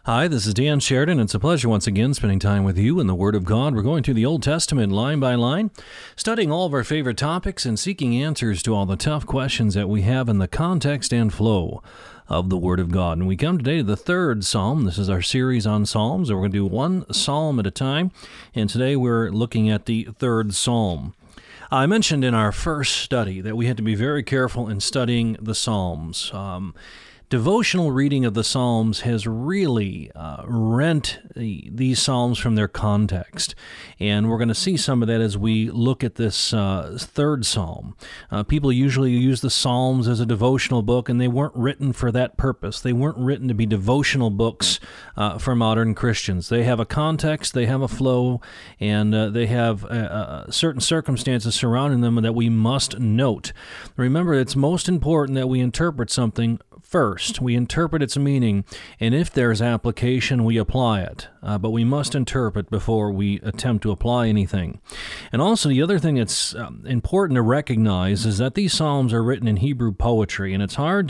Hi, this is Dan Sheridan. It's a pleasure once again spending time with you in the Word of God. We're going through the Old Testament line by line, studying all of our favorite topics and seeking answers to all the tough questions that we have in the context and flow of the Word of God. And we come today to the third Psalm. This is our series on Psalms, and we're going to do one Psalm at a time. And today we're looking at the third Psalm. I mentioned in our first study that we had to be very careful in studying the Psalms. Devotional reading of the Psalms has really rent these Psalms from their context, and we're going to see some of that as we look at this third Psalm. People usually use the Psalms as a devotional book, and they weren't written for that purpose. They weren't written to be devotional books for modern Christians. They have a context, they have a flow, and they have certain circumstances surrounding them that we must note. Remember, it's most important that we interpret something first. We interpret its meaning, and if there's application, we apply it. But we must interpret before we attempt to apply anything. And also, the other thing that's important to recognize is that these Psalms are written in Hebrew poetry, and it's hard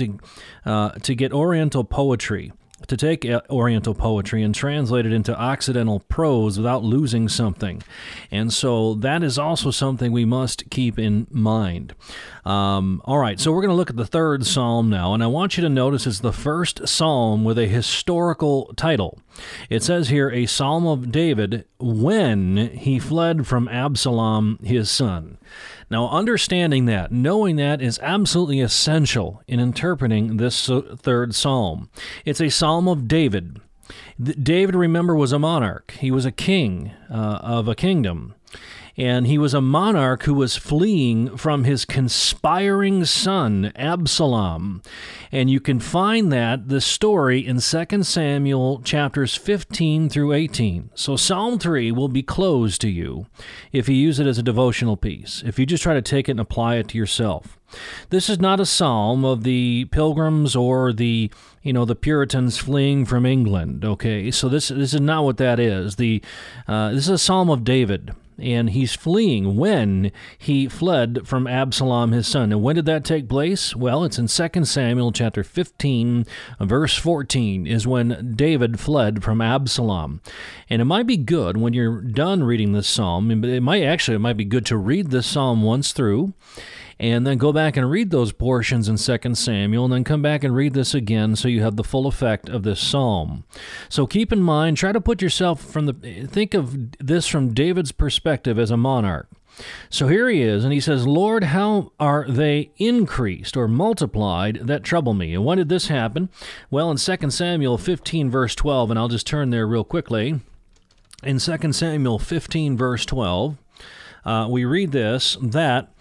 to get Oriental poetry, to take Oriental poetry and translate it into Occidental prose without losing something. And so that is also something we must keep in mind. All right, so we're going to look at the third Psalm now, and I want you to notice it's the first Psalm with a historical title. It says here, a Psalm of David when he fled from Absalom, his son. Now, understanding that, knowing that is absolutely essential in interpreting this third Psalm. It's a Psalm of David. David, remember, was a monarch. He was a king of a kingdom. And he was a monarch who was fleeing from his conspiring son, Absalom. And you can find the story in 2 Samuel chapters 15 through 18. So Psalm 3 will be closed to you if you use it as a devotional piece, if you just try to take it and apply it to yourself. This is not a psalm of the pilgrims or the Puritans fleeing from England, okay? So this is not what that is. This is a psalm of David. And he's fleeing when he fled from Absalom, his son. And when did that take place? Well, it's in 2 Samuel chapter 15, verse 14, is when David fled from Absalom. And it might be good when you're done reading this psalm, it might be good to read this psalm once through, and then go back and read those portions in 2 Samuel, and then come back and read this again so you have the full effect of this psalm. So keep in mind, try to put yourself think of this from David's perspective as a monarch. So here he is, and he says, Lord, how are they increased or multiplied that trouble me? And when did this happen? Well, in 2 Samuel 15, verse 12, and I'll just turn there real quickly. In 2 Samuel 15, verse 12, we read this, that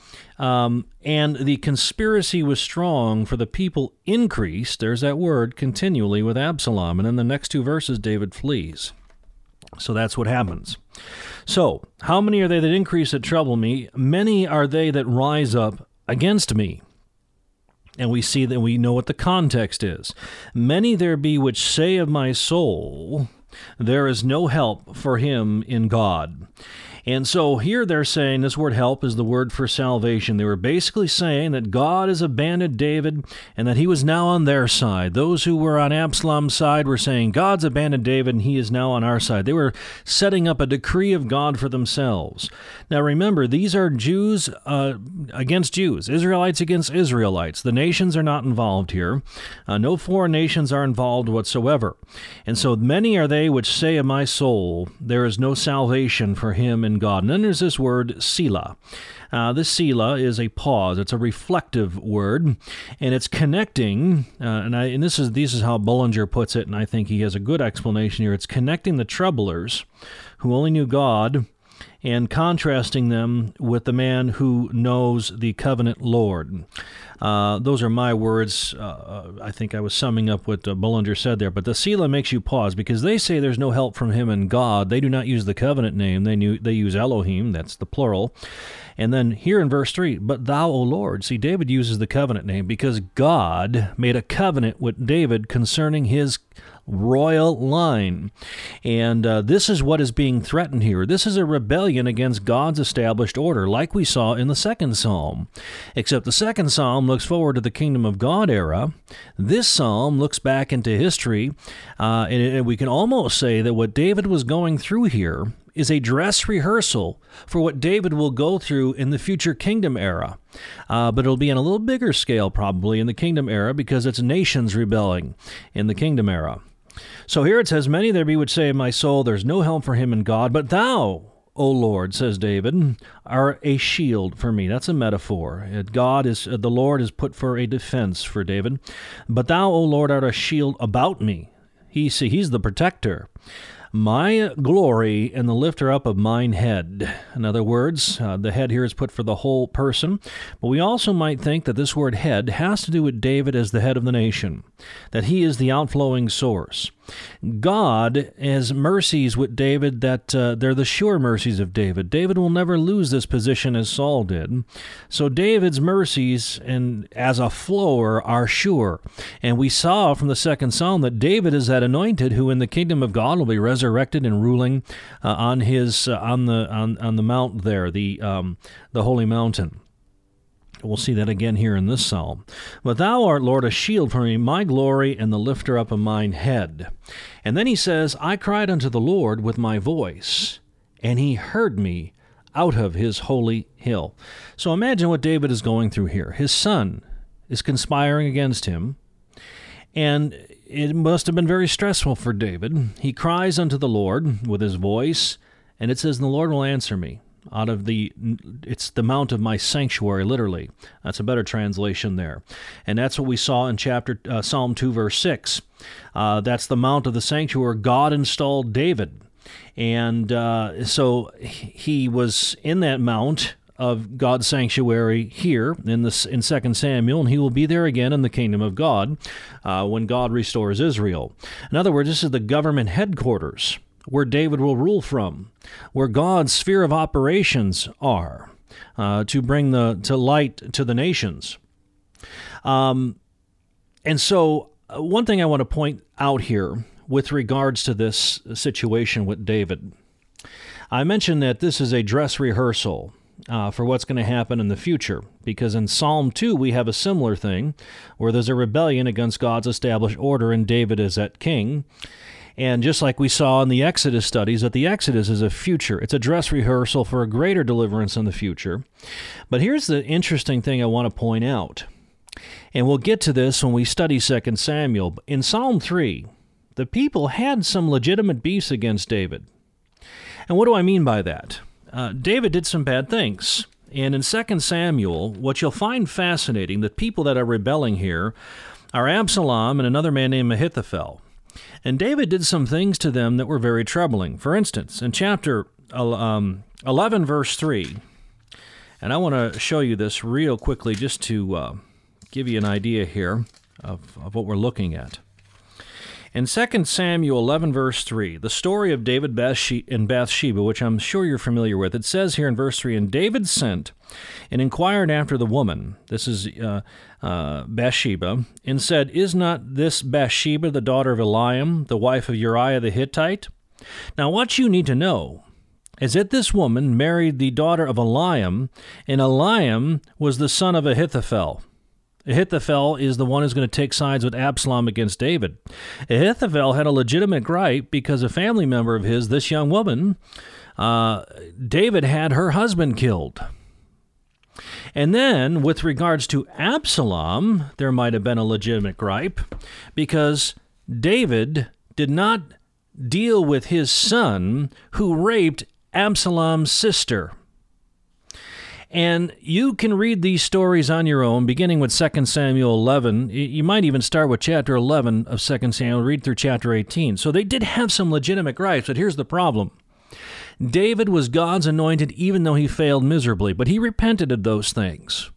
and the conspiracy was strong, for the people increased, there's that word, continually with Absalom. And in the next two verses, David flees. So that's what happens. So, how many are they that increase that trouble me? Many are they that rise up against me. And we see that we know what the context is. Many there be which say of my soul, there is no help for him in God. And so here they're saying this word help is the word for salvation. They were basically saying that God has abandoned David and that he was now on their side. Those who were on Absalom's side were saying God's abandoned David and he is now on our side. They were setting up a decree of God for themselves. Now remember, these are Jews against Jews, Israelites against Israelites. The nations are not involved here. No foreign nations are involved whatsoever. And so many are they which say of my soul, there is no salvation for him in God. And then there's this word, Selah. This Selah is a pause. It's a reflective word, and it's connecting, and this is how Bullinger puts it, and I think he has a good explanation here. It's connecting the troublers who only knew God and contrasting them with the man who knows the covenant Lord. Those are my words. I think I was summing up what Bullinger said there. But the Selah makes you pause because they say there's no help from him in God. They do not use the covenant name. They use Elohim. That's the plural. And then here in verse 3, but thou, O Lord. See, David uses the covenant name because God made a covenant with David concerning his royal line. And this is what is being threatened here. This is a rebellion rebellion against God's established order, like we saw in the second psalm. Except the second psalm looks forward to the kingdom of God era. This psalm looks back into history, and we can almost say that what David was going through here is a dress rehearsal for what David will go through in the future kingdom era. But it'll be on a little bigger scale probably in the kingdom era because it's nations rebelling in the kingdom era. So here it says, "Many there be which say of my soul, there's no help for him in God, but thou, O Lord," says David, "are a shield for me." That's a metaphor. The Lord is put for a defense for David. "But thou, O Lord, art a shield about me." He's the protector. "My glory and the lifter up of mine head." In other words, the head here is put for the whole person, but we also might think that this word head has to do with David as the head of the nation, that he is the outflowing source. God has mercies with David that they're the sure mercies of David. David will never lose this position as Saul did. So David's mercies and as a flower are sure. And we saw from the second psalm that David is that anointed who in the kingdom of God will be resurrected and ruling on the mount there, the holy mountain. We'll see that again here in this psalm. "But thou art, Lord, a shield for me, my glory, and the lifter up of mine head." And then he says, "I cried unto the Lord with my voice, and he heard me out of his holy hill." So imagine what David is going through here. His son is conspiring against him, and it must have been very stressful for David. He cries unto the Lord with his voice, and it says, "The Lord will answer me." It's the mount of my sanctuary, literally. That's a better translation there. And that's what we saw in Psalm 2, verse 6. That's the mount of the sanctuary God installed David. And so he was in that mount of God's sanctuary here in 2 Samuel, and he will be there again in the kingdom of God when God restores Israel. In other words, this is the government headquarters where David will rule from, where God's sphere of operations are, to bring to light to the nations. And so one thing I want to point out here with regards to this situation with David, I mentioned that this is a dress rehearsal for what's going to happen in the future, because in Psalm 2 we have a similar thing where there's a rebellion against God's established order and David is that king. And just like we saw in the Exodus studies, that the Exodus is a future. It's a dress rehearsal for a greater deliverance in the future. But here's the interesting thing I want to point out. And we'll get to this when we study 2 Samuel. In Psalm 3, the people had some legitimate beefs against David. And what do I mean by that? David did some bad things. And in 2 Samuel, what you'll find fascinating, the people that are rebelling here are Absalom and another man named Ahithophel. And David did some things to them that were very troubling. For instance, in chapter 11, verse 3, and I want to show you this real quickly just to give you an idea here of what we're looking at. In 2 Samuel 11, verse 3, the story of David and Bathsheba, which I'm sure you're familiar with, it says here in verse 3, "And David sent and inquired after the woman," this is Bathsheba, "and said, Is not this Bathsheba the daughter of Eliam, the wife of Uriah the Hittite? Now what you need to know is that this woman married the daughter of Eliam, and Eliam was the son of Ahithophel." Ahithophel is the one who's going to take sides with Absalom against David. Ahithophel had a legitimate gripe because a family member of his, this young woman, David had her husband killed. And then, with regards to Absalom, there might have been a legitimate gripe because David did not deal with his son who raped Absalom's sister. And you can read these stories on your own, beginning with 2 Samuel 11. You might even start with chapter 11 of 2 Samuel, read through chapter 18. So they did have some legitimate gripes, but here's the problem. David was God's anointed even though he failed miserably, but he repented of those things.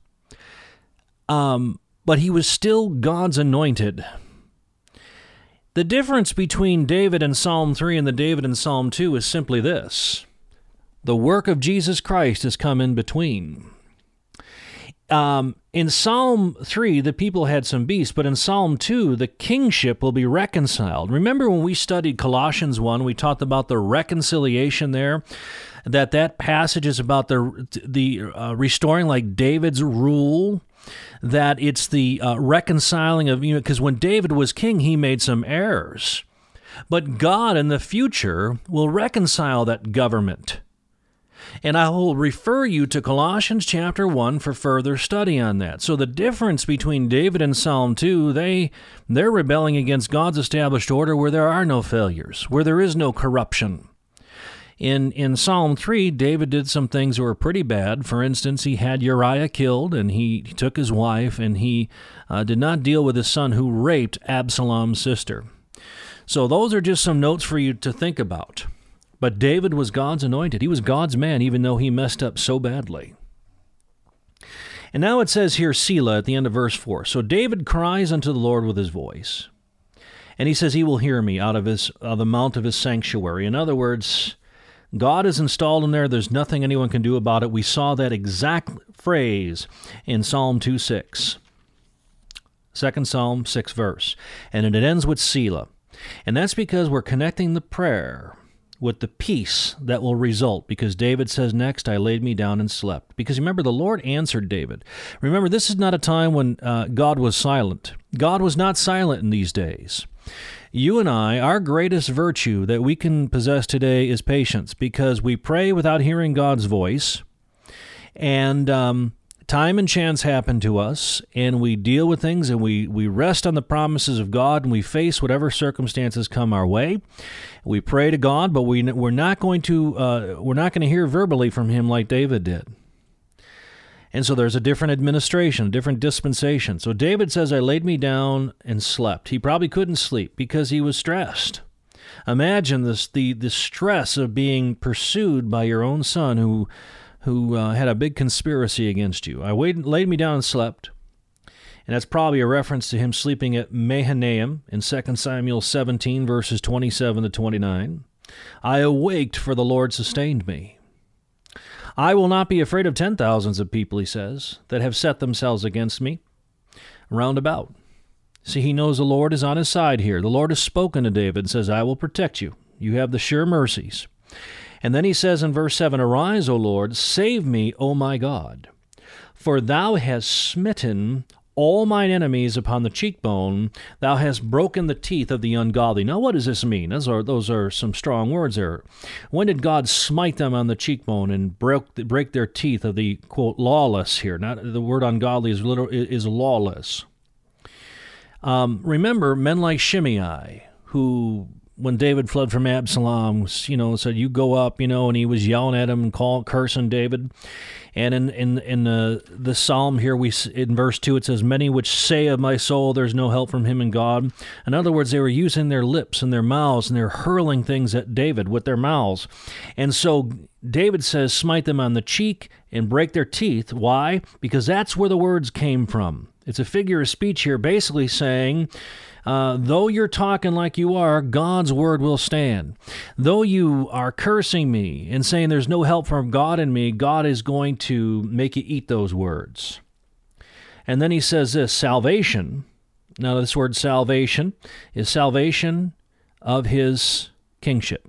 But he was still God's anointed. The difference between David in Psalm 3 and the David in Psalm 2 is simply this. The work of Jesus Christ has come in between. in Psalm 3, the people had some beasts, but in Psalm 2, the kingship will be reconciled. Remember when we studied Colossians 1, we talked about the reconciliation there, that passage is about the restoring like David's rule, that it's the reconciling of, because when David was king, he made some errors. But God in the future will reconcile that government. And I will refer you to Colossians chapter 1 for further study on that. So the difference between David and Psalm 2, they're rebelling against God's established order where there are no failures, where there is no corruption. In Psalm 3, David did some things that were pretty bad. For instance, he had Uriah killed, and he took his wife, and he did not deal with his son who raped Absalom's sister. So those are just some notes for you to think about. But David was God's anointed. He was God's man, even though he messed up so badly. And now it says here, Selah, at the end of verse 4. So David cries unto the Lord with his voice. And he says he will hear me out of the mount of his sanctuary. In other words, God is installed in there. There's nothing anyone can do about it. We saw that exact phrase in Psalm 2:6. 2nd Psalm, 6th verse. And it ends with Selah. And that's because we're connecting the prayer with the peace that will result, because David says next, I laid me down and slept. Because remember, the Lord answered David. Remember, this is not a time when God was silent. God was not silent in these days. You and I, our greatest virtue that we can possess today is patience, because we pray without hearing God's voice, and time and chance happen to us, and we deal with things, and we rest on the promises of God, and we face whatever circumstances come our way. We pray to God, but we're not going to hear verbally from Him like David did. And so there's a different administration, a different dispensation. So David says, I laid me down and slept. He probably couldn't sleep because he was stressed. Imagine the stress of being pursued by your own son who had a big conspiracy against you. I laid me down and slept. And that's probably a reference to him sleeping at Mahanaim in 2 Samuel 17, verses 27 to 29. I awaked, for the Lord sustained me. I will not be afraid of 10,000s of people, he says, that have set themselves against me round about. See, he knows the Lord is on his side here. The Lord has spoken to David and says, I will protect you. You have the sure mercies. And then he says in verse 7, Arise, O Lord, save me, O my God, for thou hast smitten all mine enemies upon the cheekbone, thou hast broken the teeth of the ungodly. Now, what does this mean? Those are some strong words there. When did God smite them on the cheekbone and break their teeth of the, quote, lawless here? Not the word ungodly is lawless. Remember men like Shimei, who, when David fled from Absalom, said, you go up, and he was yelling at him and cursing David. And in the psalm here, in verse 2, it says, many which say of my soul, there's no help from him in God. In other words, they were using their lips and their mouths, and they're hurling things at David with their mouths. And so David says, smite them on the cheek and break their teeth. Why? Because that's where the words came from. It's a figure of speech here, basically saying, though you're talking like you are, God's word will stand. Though you are cursing me and saying there's no help from God in me, God is going to make you eat those words. And then he says this, salvation. Now this word salvation is salvation of his kingship.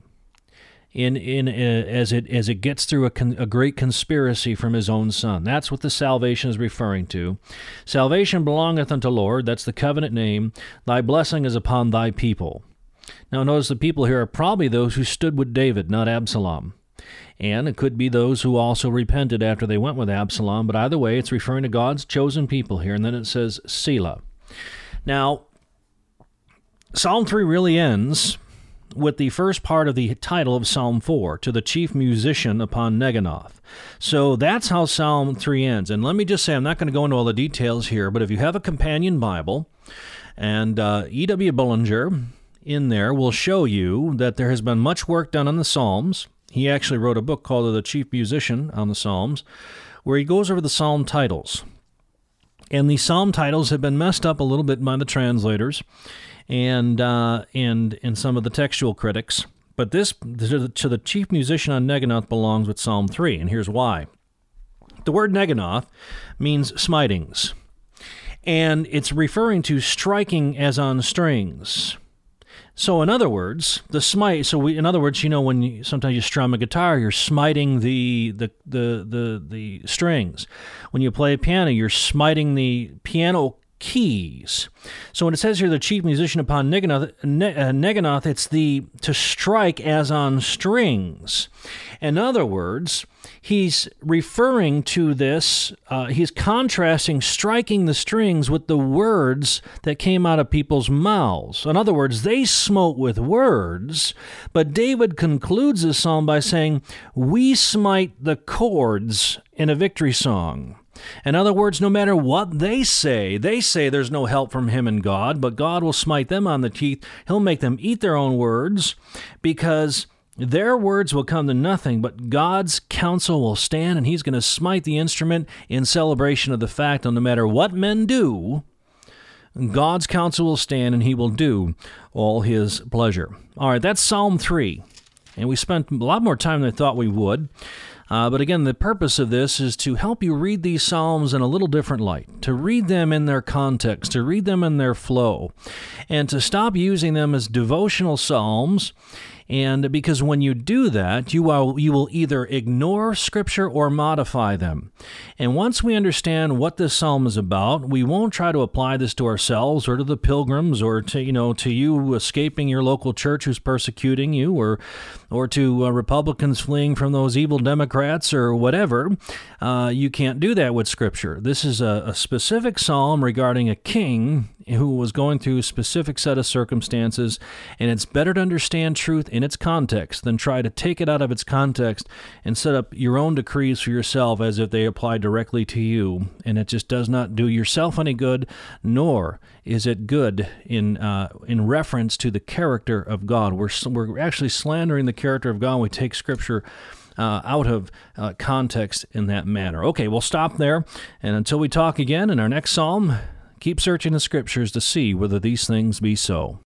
As it gets through a great conspiracy from his own son. That's what the salvation is referring to. Salvation belongeth unto Lord, that's the covenant name. Thy blessing is upon thy people. Now notice the people here are probably those who stood with David, not Absalom. And it could be those who also repented after they went with Absalom, but either way, it's referring to God's chosen people here. And then it says Selah. Now, Psalm 3 really ends with the first part of the title of Psalm 4, to the chief musician upon Neginoth. So that's how Psalm 3 ends. And let me just say, I'm not going to go into all the details here, but if you have a companion Bible, and E.W. Bullinger in there will show you that there has been much work done on the Psalms. He actually wrote a book called The Chief Musician on the Psalms, where he goes over the Psalm titles. And the Psalm titles have been messed up a little bit by the translators, and some of the textual critics. But this, to the chief musician on Neginoth, belongs with Psalm 3, and here's why. The word neganoth means smitings, and it's referring to striking as on strings. So in other words, in other words, when sometimes you strum a guitar, you're smiting the strings. When you play a piano, you're smiting the piano keys. So when it says here, the chief musician upon neganoth, it's to strike as on strings. In other words, he's referring to this, he's contrasting striking the strings with the words that came out of people's mouths. In other words, they smote with words, but David concludes this psalm by saying, we smite the chords in a victory song. In other words, no matter what they say there's no help from him and God, but God will smite them on the teeth. He'll make them eat their own words, because their words will come to nothing, but God's counsel will stand, and he's going to smite the instrument in celebration of the fact that no matter what men do, God's counsel will stand, and he will do all his pleasure. All right, that's Psalm 3, and we spent a lot more time than I thought we would. But again, the purpose of this is to help you read these Psalms in a little different light, to read them in their context, to read them in their flow, and to stop using them as devotional Psalms. And because when you do that, you will either ignore Scripture or modify them. And once we understand what this psalm is about, we won't try to apply this to ourselves or to the pilgrims or to you escaping your local church who's persecuting you, or to Republicans fleeing from those evil Democrats or whatever. You can't do that with Scripture. This is a specific psalm regarding a king who was going through a specific set of circumstances, and it's better to understand truth in its context than try to take it out of its context and set up your own decrees for yourself as if they apply directly to you. And it just does not do yourself any good, nor is it good in reference to the character of God. We're actually slandering the character of God when we take Scripture out of context in that manner. Okay, we'll stop there, and until we talk again in our next psalm, keep searching the Scriptures to see whether these things be so.